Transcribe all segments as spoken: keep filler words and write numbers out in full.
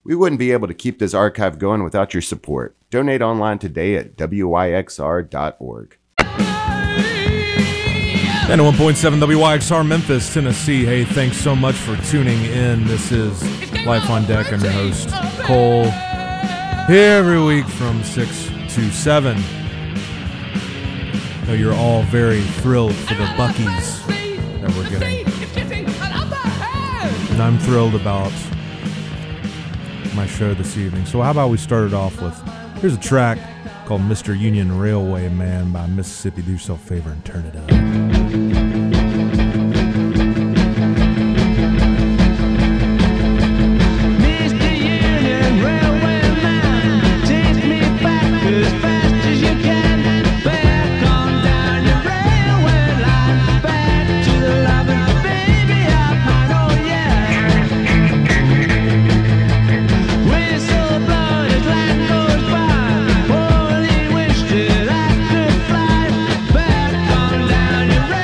We wouldn't be able to keep this archive going without your support. Donate online today at W Y X R dot org. ninety-one point seven W Y X R Memphis, Tennessee. Hey, thanks so much for tuning in. This is Life on Deck. I'm your host, Cole. Here every week from six to seven. I know you're all very thrilled for the Buckies that we're getting. And I'm thrilled about my show this evening. So how about we start it off with, here's a track called Mister Union Railway Man by Mississippi. Do yourself a favor and turn it up. Back on down your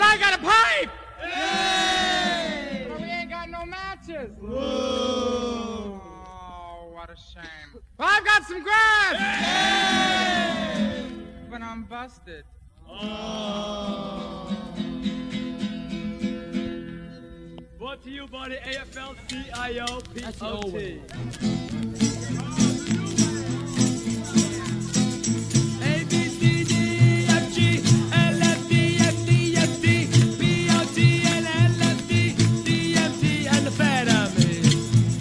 I got a pipe! Yay! But we ain't got no matches. Whoa! Oh, what a shame. Well, I've got some grass! Yay! But I'm busted. Oh. Brought to you by the A F L C I O P O T. A, B, C, D, F, G, L, F, D, F, D, F, D, P, O, T, and L, F, D, D, M, T, and the amphetamine.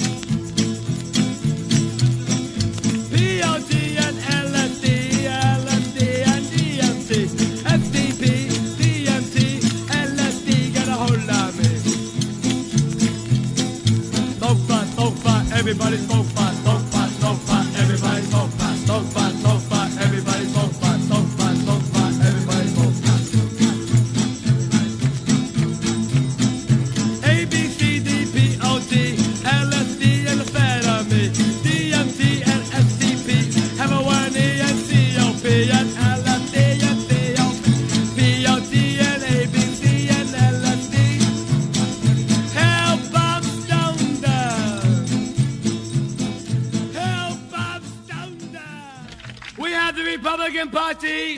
P, O, T, and L, F, D, L, F, D, and D, M, T, F, D, P, D, M, T, L, F, D, get a hold of me. Smoke pot, smoke pot, everybody smoke pot, smoke pot, smoke pot, everybody smoke pot, smoke pot, smoke pot, everybody smoke pot, smoke pot, smoke pot, everybody smoke pot. A, B, C, D, P, O, T, L, S D, and amphetamine, D, M, T, and S T P, have a one E, and C, O, P, and L, S D, and C, O, P, O, T, and A, B, C, and L, S D. Help, I'm stoned down. Help, I'm stoned down. We have the Republican Party,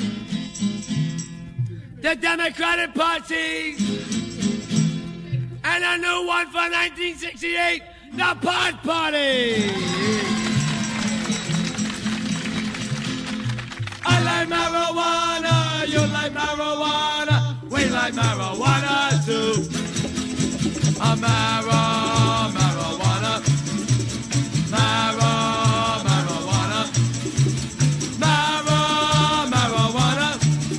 the Democratic Party, and a new one for nineteen sixty-eight, the Pot Party. I like marijuana, you like marijuana, we like marijuana too. A maro, marijuana, maro, marijuana, maro, marijuana,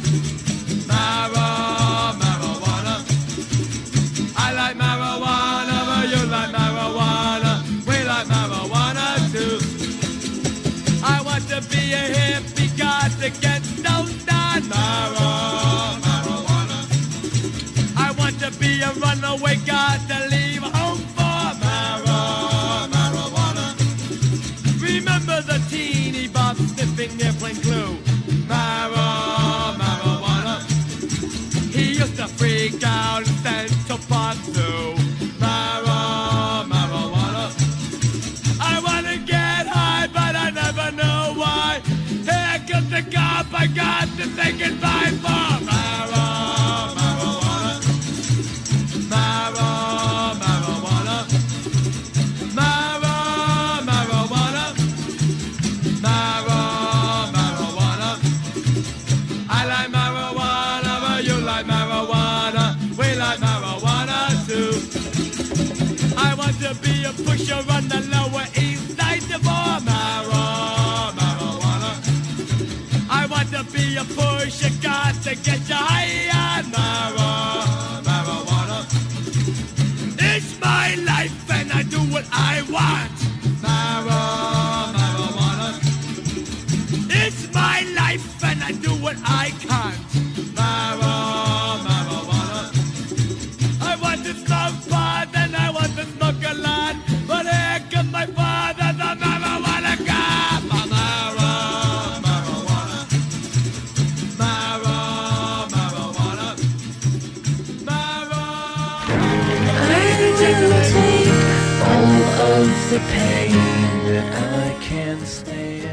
maro, marijuana. I like marijuana, but you like marijuana, we like marijuana too. I want to be a hippie, got to get stoned on maro, marijuana. I want to be a runaway, got to leave home for maro, marijuana. Remember the teeny bob sniffing airplane glue, maro, marijuana. He used to freak out in Central Park Zoo, maro, marijuana. I want to get high, but I never know why. Here comes the cop, I got to say goodbye for maro, marijuana. Maro, marijuana. Maro, marijuana. Maro, marijuana. I like marijuana, but you like marijuana. We like marijuana too. I want to be a pusher on the Lower East Side of more maro, marijuana. I want to be a pusher, got to get you high on maro, marijuana. It's my life and I do what I want, maro, marijuana. It's my life and I do what I can't, maro, marijuana. I want to smoke pot and I want to smoke a lot, but here comes my father, the marijuana cop. Maro, marijuana. Maro, marijuana. Maro. I will take all of the pain that I can stand.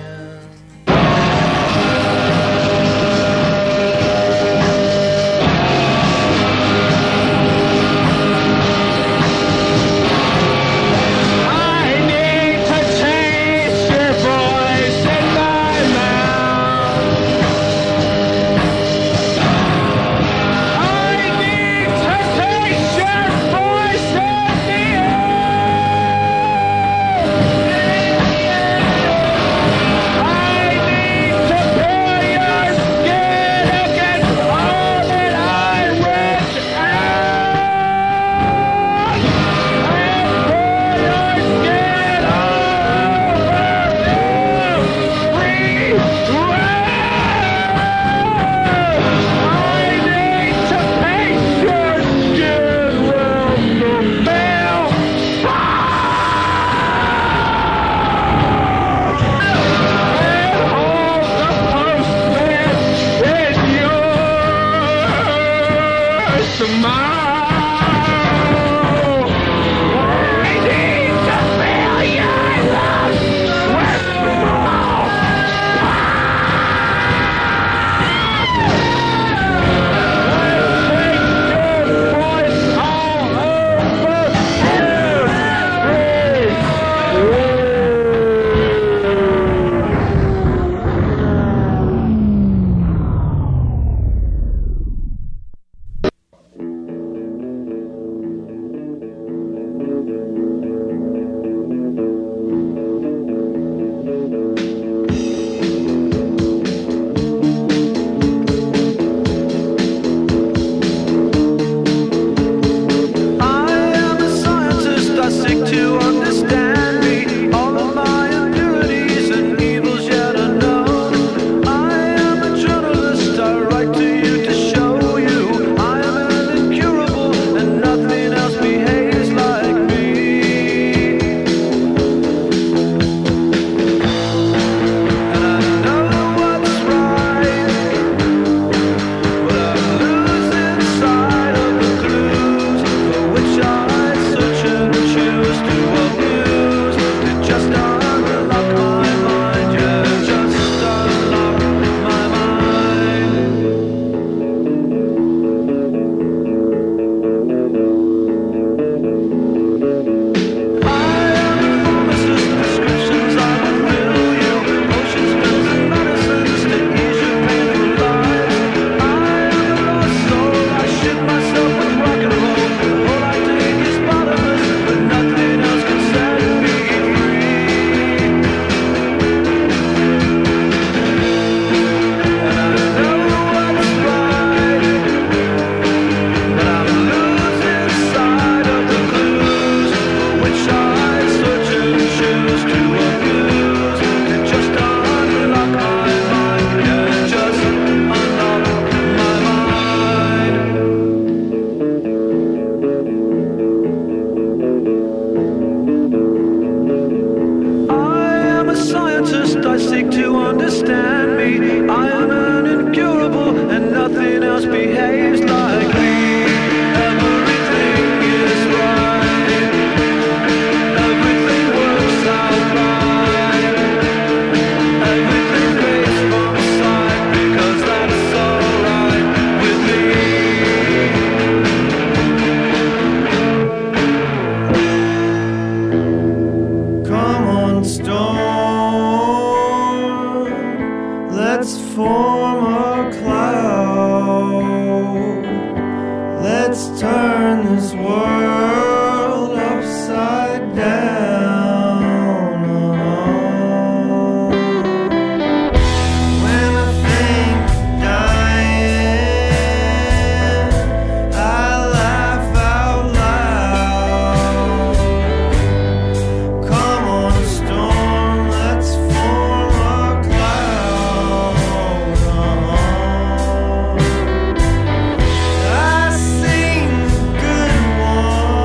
Yeah. I sing good one.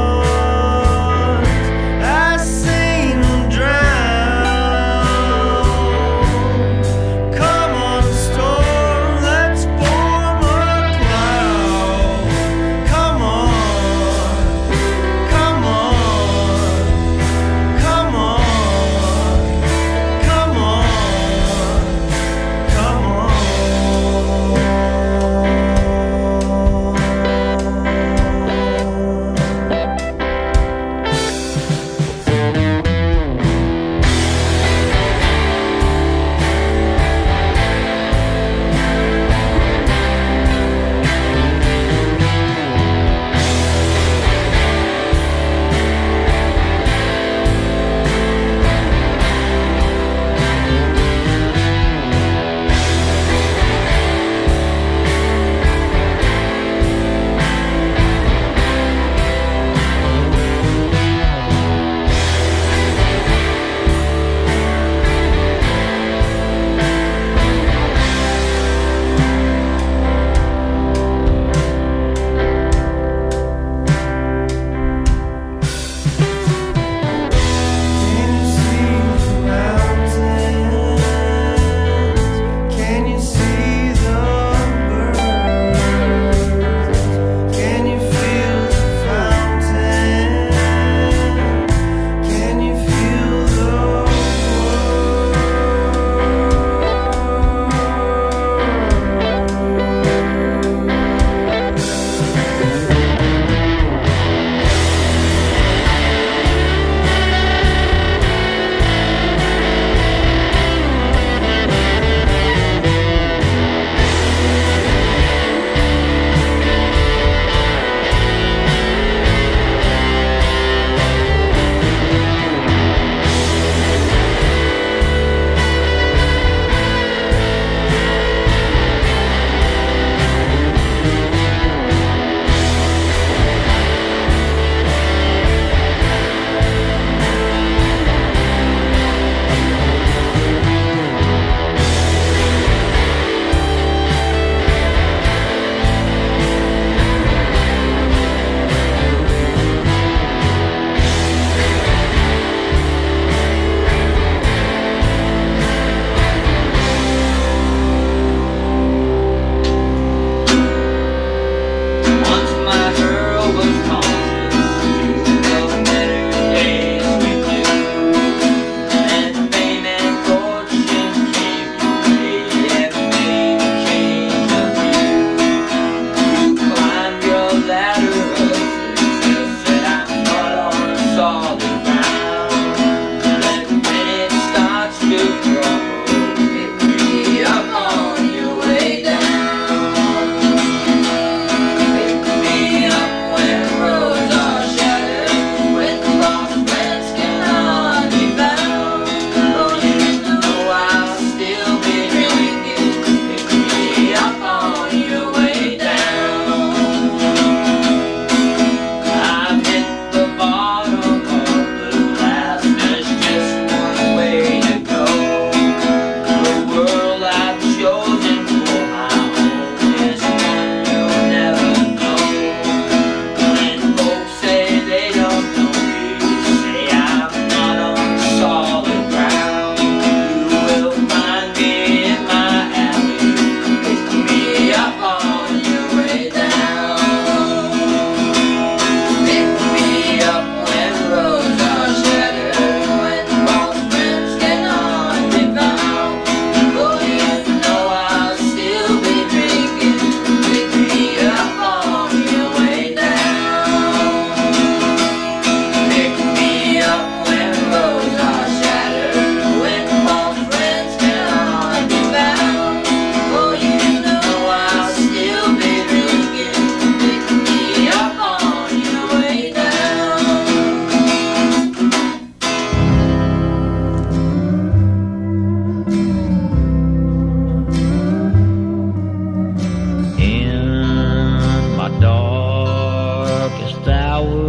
hour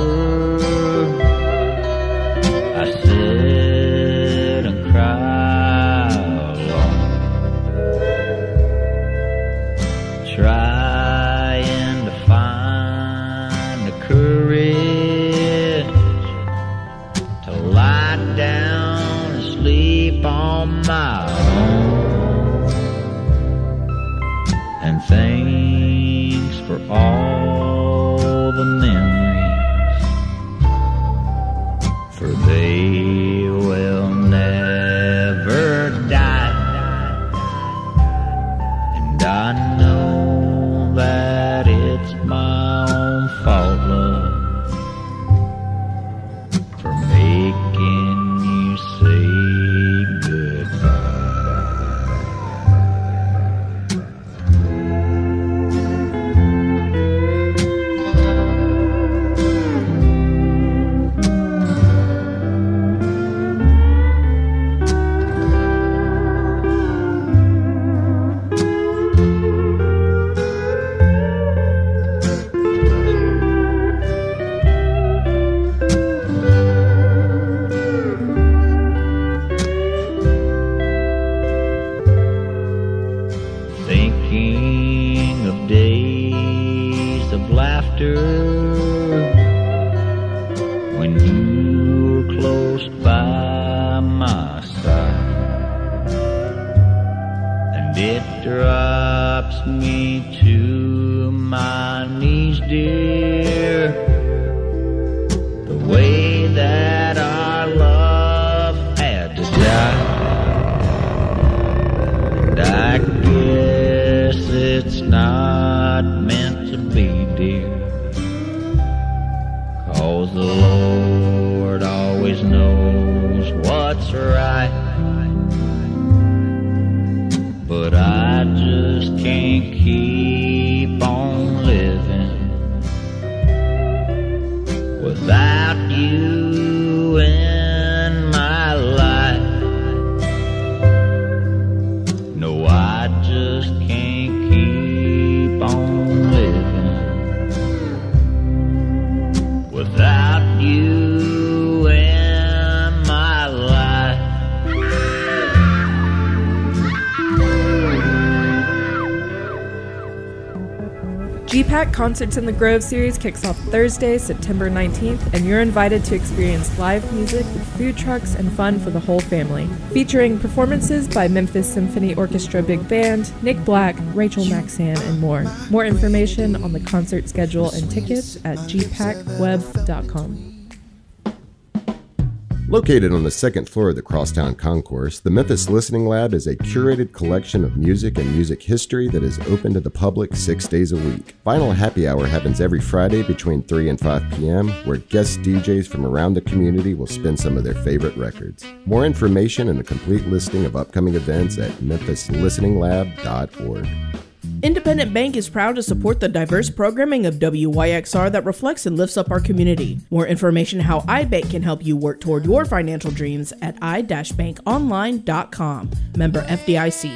I sit and cry alone, trying to find the courage to lie down and sleep on my own. And thanks for all the memories, for they will never die. And I know that it's my own fault, love, for making you say goodbye. Thinking of days of laughter when you were close by my side, and it drops me to my knees, dear, the way that our love had to die. And I guess it's not meant to be, dear, 'cause the Lord always knows what's right. But I just can't keep on living without you in my life. No, I just can't keep on living without you in my life. G PAC Concerts in the Grove series kicks off Thursday, September nineteenth, and you're invited to experience live music with food trucks and fun for the whole family. Featuring performances by Memphis Symphony Orchestra Big Band, Nick Black, Rachel Maxan, and more. More information on the concert schedule and tickets at g pac web dot com. Located on the second floor of the Crosstown Concourse, the Memphis Listening Lab is a curated collection of music and music history that is open to the public six days a week. Vinyl Happy Hour happens every Friday between three and five p.m., where guest D Js from around the community will spin some of their favorite records. More information and a complete listing of upcoming events at memphis listening lab dot org. Independent Bank is proud to support the diverse programming of W Y X R that reflects and lifts up our community. More information how iBank can help you work toward your financial dreams at i dash bank online dot com. Member F D I C.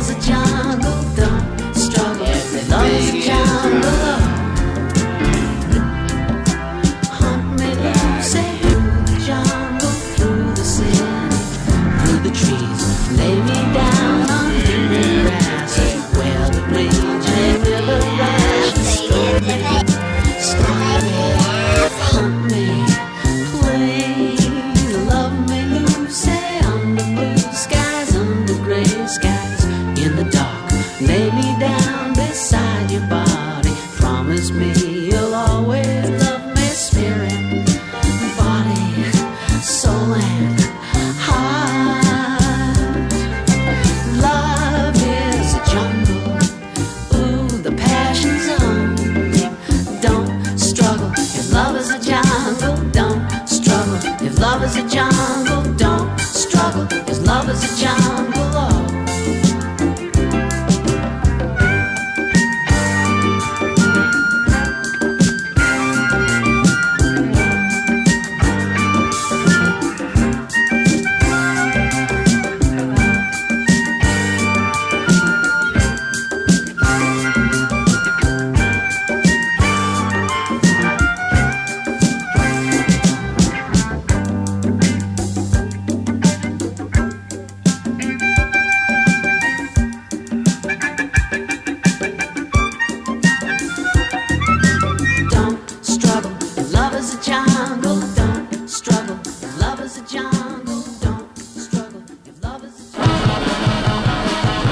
is a jungle, don't struggle. If love is a jungle, hunt me loose through the jungle, through the city, through the trees. Lay me down on the grass where the raging river rushes. Store me, store me, hunt me, play, love me loose under blue skies, under gray skies, in the dark. Lay me down beside your body. Promise me you'll always love me, spirit, body, soul, and heart. Love is a jungle, ooh, the passion zone. Don't struggle. If love is a jungle, don't struggle. If love is a jungle, don't struggle. If love is a jungle, oh. Don't struggle. If love is a jungle, don't struggle. If love is a jungle, don't struggle. If love is a jungle.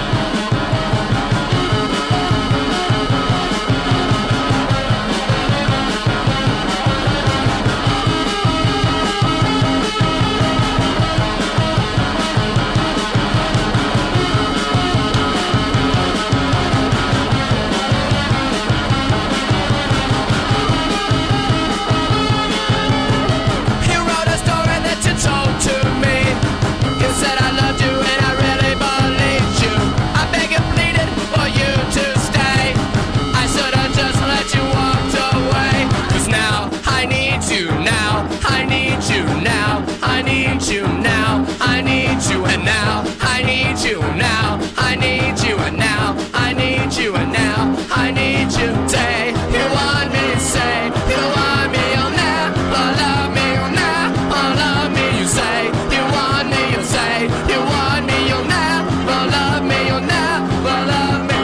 You wrote a story that you told to me. You said I loved you and I really believed you. I begged and pleaded for you to stay. I should have just let you walk away. Cause now I need you, now I need you, now I need you, now I need you, and now I need you, now I need you, and now I need you, and now I need you. Say you want me, say you want me, you'll never love me, you'll never love me. You say you want me, you say you want me, you'll never love me, you'll never love me.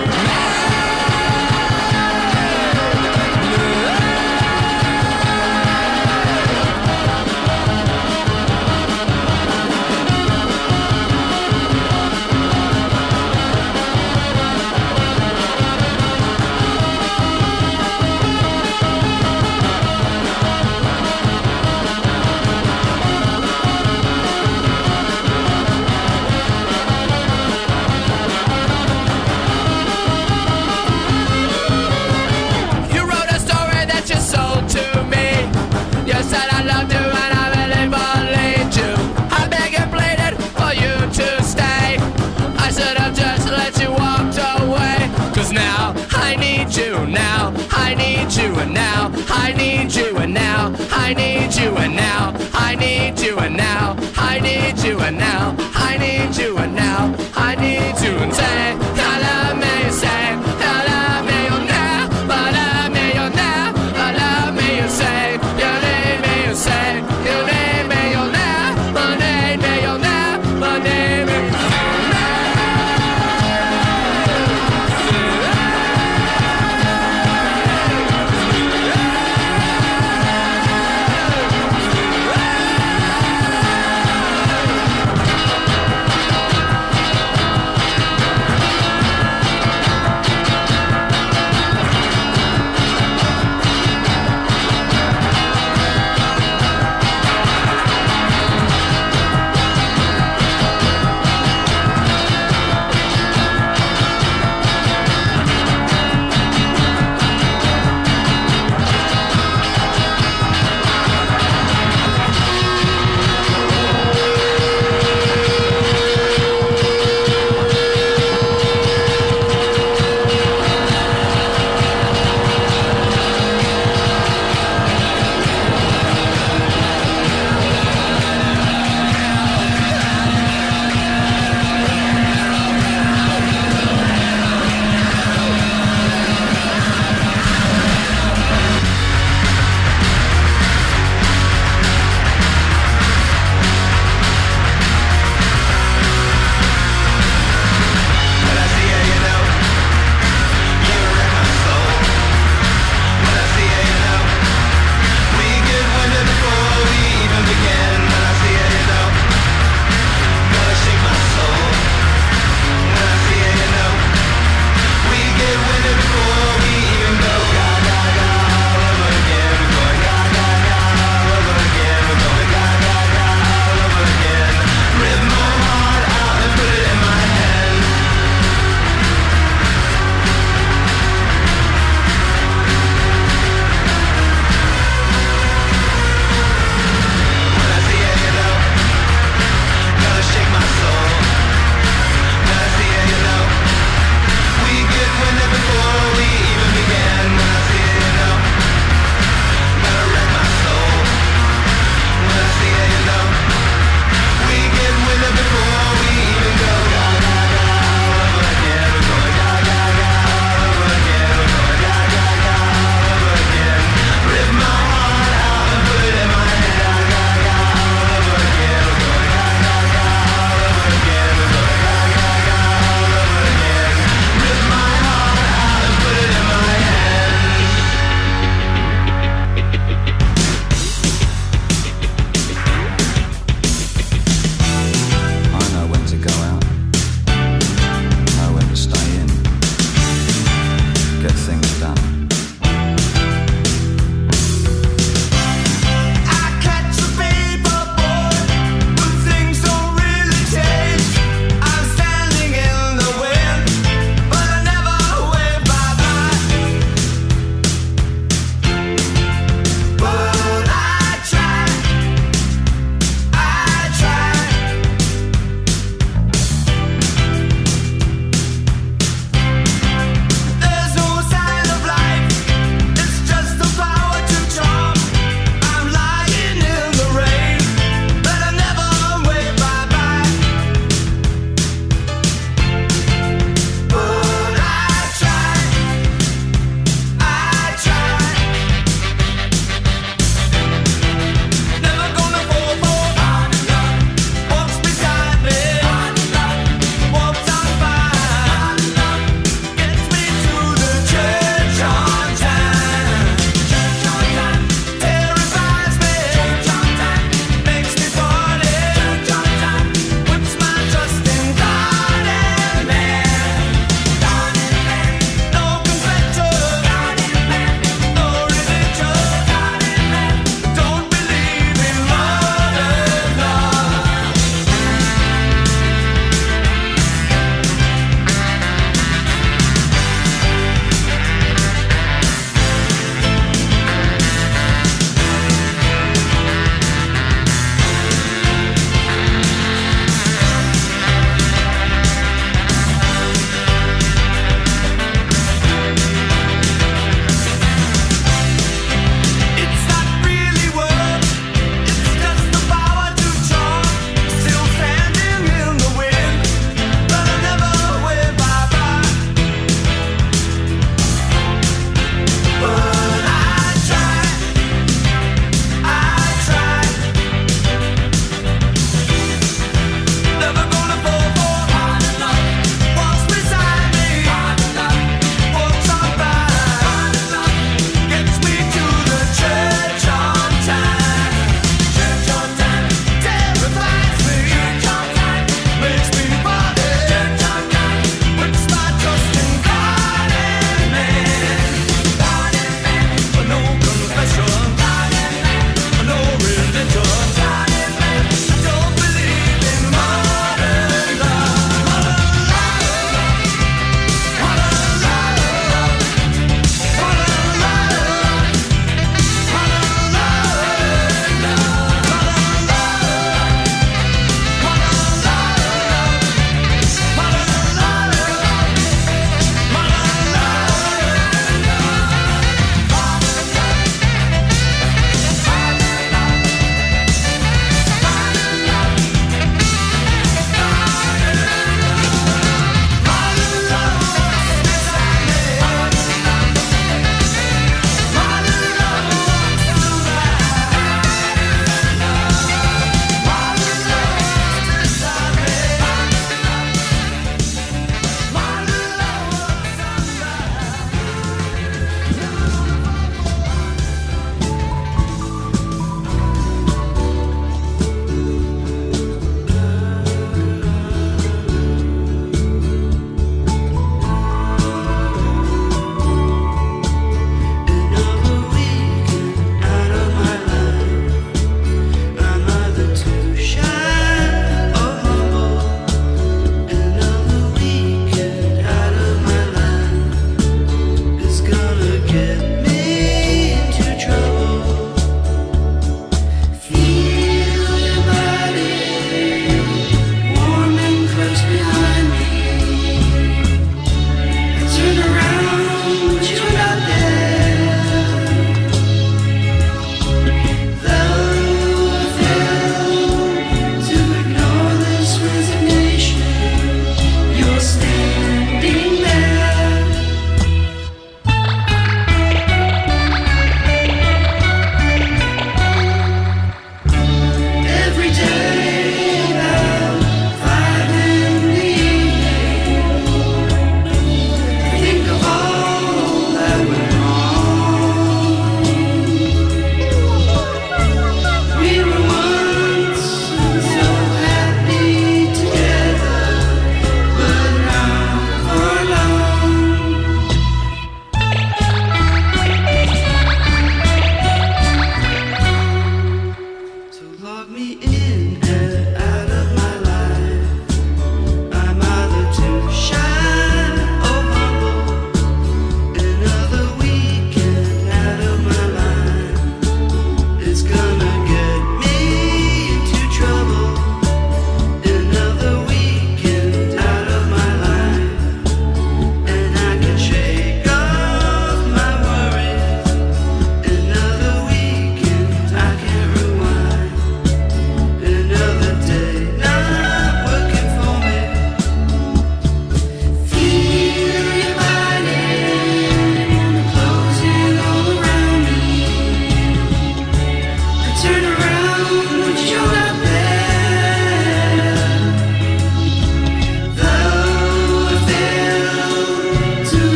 You wrote a story that you sold to me. You said I loved you and I really believed you. I begged and pleaded for you to stay. I should have just let you walk away. Cause now I need you, now I need you, and now I need you, and now I need you, and now I need you, and now I need you, and now I need you, and now I need you. And say you love me, say you love me, you'll never love me, you'll never love me. You say you need me, you say you need me, you'll never need me, you'll never need me.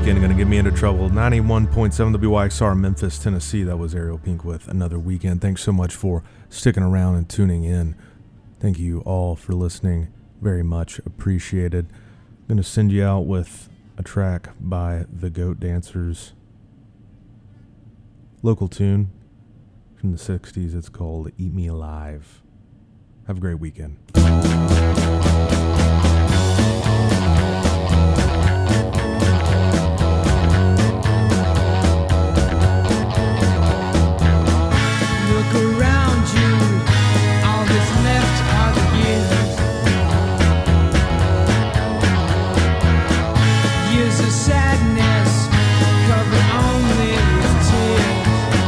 weekend going to get me into trouble. ninety-one point seven W Y X R, Memphis, Tennessee. That was Ariel Pink with Another Weekend. Thanks so much for sticking around and tuning in. Thank you all for listening. Very much appreciated. I'm going to send you out with a track by the Goat Dancers. Local tune from the sixties. It's called Eat Me Alive. Have a great weekend. Look around you, all that's left are the years. Years of sadness, covered only with tears.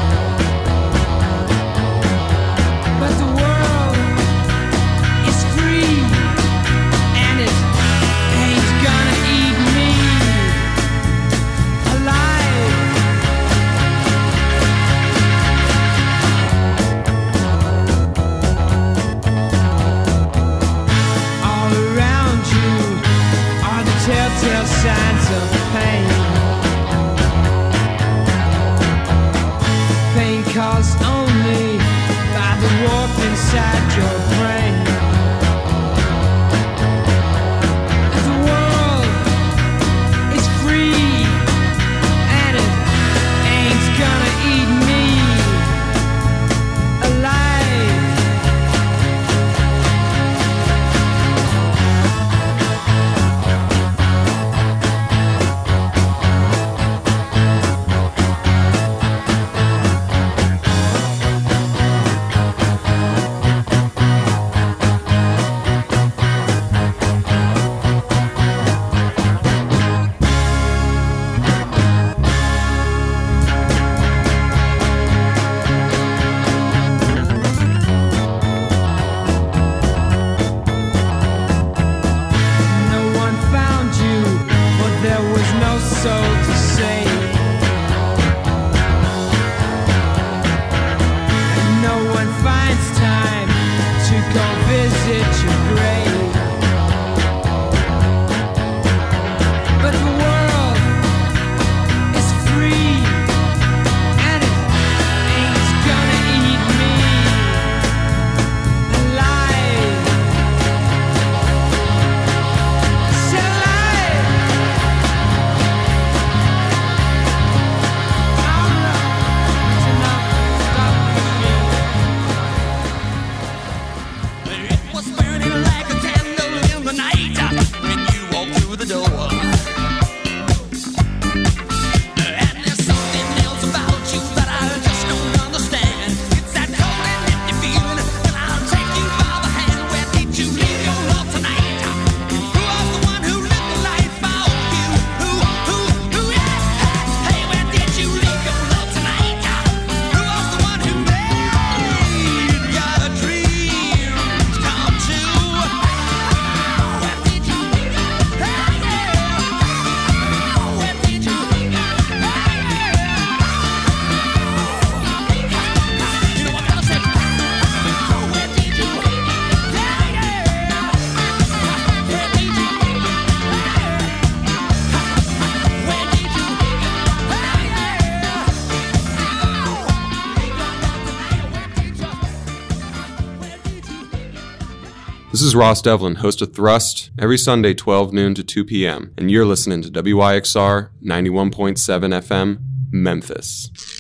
But the world is free, and it ain't gonna eat me alive. All around you are the telltale signs of pain. Pain caused only by the warp inside your brain. The world is free, and it ain't gonna eat me alive. No one found you, but there was no soul to save. No one finds time to go visit your grave. But the world is free, and it ain't gonna eat me alive. Still alive. I'm not enough to It was burning like a candle in the night when you walked through the door. And there's something else about you that I just don't understand. It's that cold and empty feeling, and I'll take you by the hand. Where did you leave your love tonight? Who was the one who lit the light for you? Who, who, who, yeah? Hey, where did you leave your love tonight? Who was the one who made your dreams come true? Where did you leave your Hey, yeah. Where did you leave your Hey, yeah. You know what I'm gonna say? Where did you leave your Hey, yeah. Where did you leave your Where did you leave your This is Ross Devlin, host of Thrust, every Sunday twelve noon to two p.m., and you're listening to W Y X R ninety-one point seven F M, Memphis.